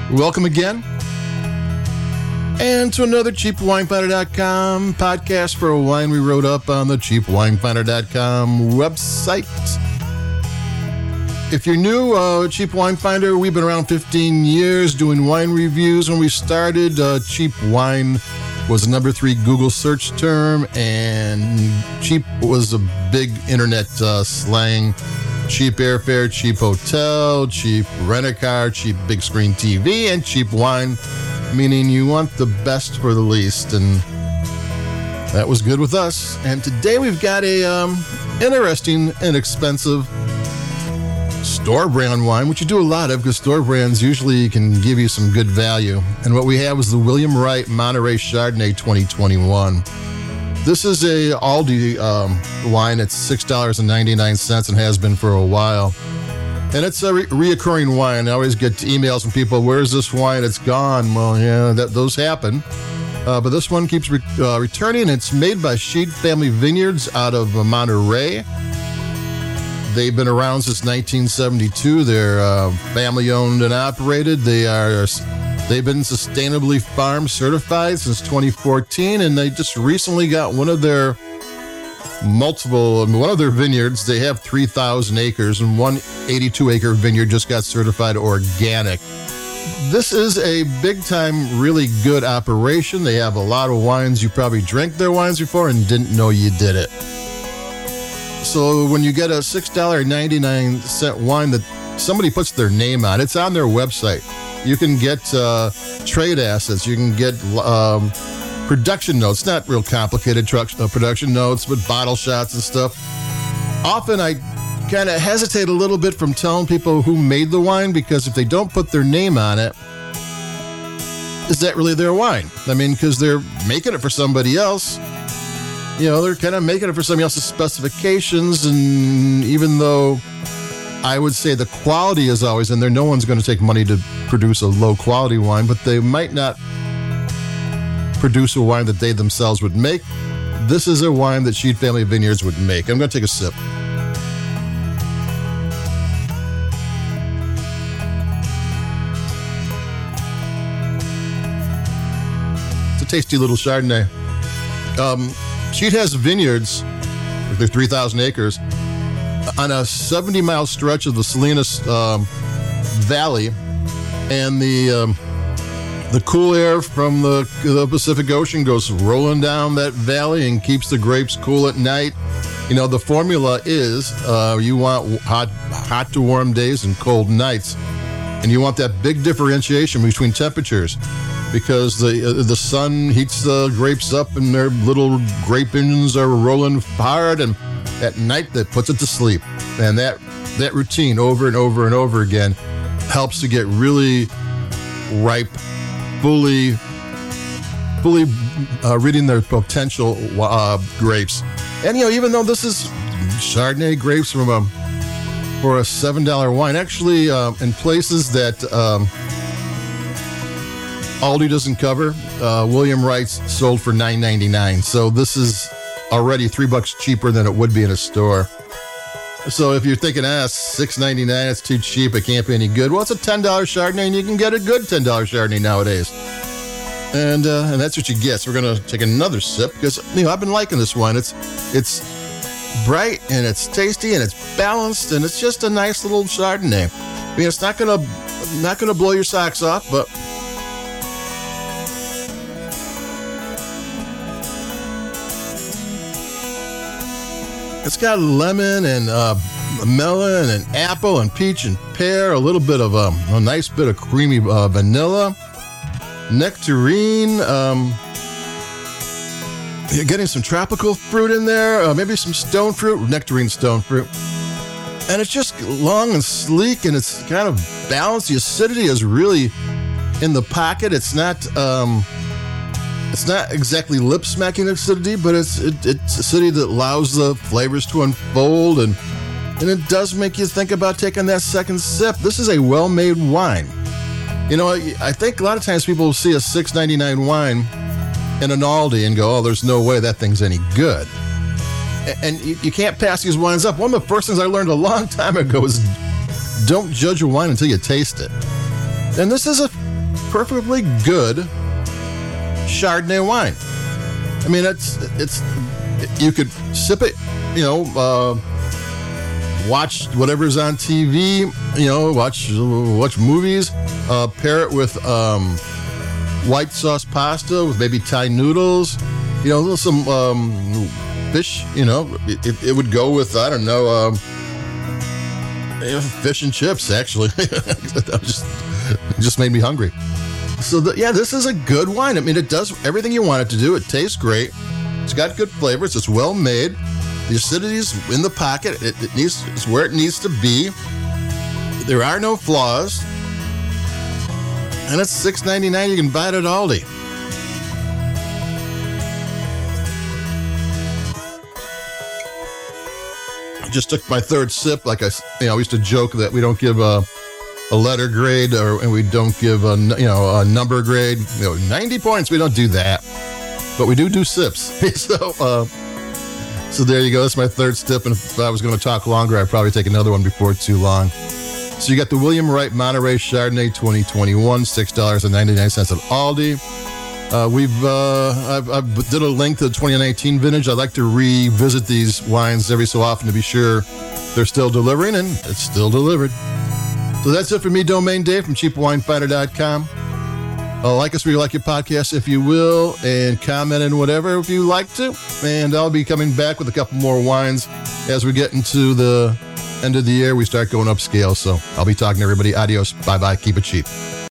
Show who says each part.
Speaker 1: Welcome again. And to another CheapWineFinder.com podcast for a wine we wrote up on the CheapWineFinder.com website. If you're new, Cheap Wine Finder, we've been around 15 years doing wine reviews. When we started, cheap wine was the number 3 Google search term, and cheap was a big internet slang. Cheap airfare, cheap hotel, cheap rent-a-car, cheap big screen TV, and cheap wine, meaning you want the best for the least, and that was good with us. And today we've got a interesting, inexpensive store brand wine, which you do a lot of because store brands usually can give you some good value. And what we have is the William Wright Monterey Chardonnay 2021. This is a Aldi wine. It's $6.99 and has been for a while. And it's a reoccurring wine. I always get emails from people, where's this wine? It's gone. Well, yeah, those happen. But this one keeps returning. It's made by Sheed Family Vineyards out of Monterey. They've been around since 1972. They're family owned and operated. They've been sustainably farm certified since 2014, and they just recently got one of their vineyards. They have 3,000 acres, and one 82-acre vineyard just got certified organic. This is a big-time, really good operation. They have a lot of wines. You probably drank their wines before and didn't know you did it. So when you get a $6.99 wine that somebody puts their name on, it's on their website. You can get trade assets. You can get production notes, not real complicated production notes, but bottle shots and stuff. Often I kind of hesitate a little bit from telling people who made the wine, because if they don't put their name on it, is that really their wine? I mean, because they're making it for somebody else. You know, they're kind of making it for somebody else's specifications, and even though I would say the quality is always in there, no one's going to take money to produce a low-quality wine, but they might not produce a wine that they themselves would make. This is a wine that Sheed Family Vineyards would make. I'm going to take a sip. It's a tasty little Chardonnay. Sheed has vineyards, they're 3,000 acres, on a 70-mile stretch of the Salinas Valley, and the cool air from the Pacific Ocean goes rolling down that valley and keeps the grapes cool at night. You know, the formula is you want hot to warm days and cold nights, and you want that big differentiation between temperatures, because the sun heats the grapes up and their little grape engines are rolling hard, and at night that puts it to sleep. And that routine over and over and over again helps to get really ripe, fully reading their potential grapes. And, you know, even though this is Chardonnay grapes for a $7 wine, actually in places that Aldi doesn't cover, William Wright's sold for $9.99. So this is already $3 cheaper than it would be in a store. So if you're thinking, $6.99, it's too cheap, it can't be any good. Well, it's a $10 Chardonnay, and you can get a good $10 Chardonnay nowadays. And that's what you get. So we're going to take another sip, because, you know, I've been liking this wine. It's bright, and it's tasty, and it's balanced, and it's just a nice little Chardonnay. I mean, it's not gonna blow your socks off, but it's got lemon and melon and apple and peach and pear, a little bit of a nice bit of creamy vanilla, nectarine. You're getting some tropical fruit in there, maybe some stone fruit, nectarine stone fruit. And it's just long and sleek, and it's kind of balanced. The acidity is really in the pocket. It's not exactly lip-smacking acidity, but it's acidity that allows the flavors to unfold, and it does make you think about taking that second sip. This is a well-made wine. You know, I think a lot of times people see a $6.99 wine in an Aldi and go, oh, there's no way that thing's any good. And you can't pass these wines up. One of the first things I learned a long time ago is don't judge a wine until you taste it. And this is a perfectly good Chardonnay wine. I mean, it's you could sip it, watch whatever's on TV, watch movies, pair it with white sauce pasta with maybe Thai noodles, some fish, it would go with, I don't know, fish and chips, actually. It just made me hungry. So, this is a good wine. I mean, it does everything you want it to do. It tastes great. It's got good flavors. It's well made. The acidity's in the pocket. It's where it needs to be. There are no flaws. And it's $6.99. You can buy it at Aldi. I just took my third sip. Like I used to joke that we don't give a letter grade and we don't give a number grade. 90 points. We don't do that. But we do sips. So there you go. That's my third sip. And if I was going to talk longer, I'd probably take another one before too long. So you got the William Wright Monterey Chardonnay 2021, $6.99 at Aldi. I did a link to the 2019 vintage. I like to revisit these wines every so often to be sure they're still delivering, and it's still delivered. So that's it for me, Domain Dave from CheapWineFinder.com. Like us where you like your podcast, if you will, and comment and whatever if you like to. And I'll be coming back with a couple more wines as we get into the end of the year. We start going upscale. So I'll be talking to everybody. Adios. Bye-bye. Keep it cheap.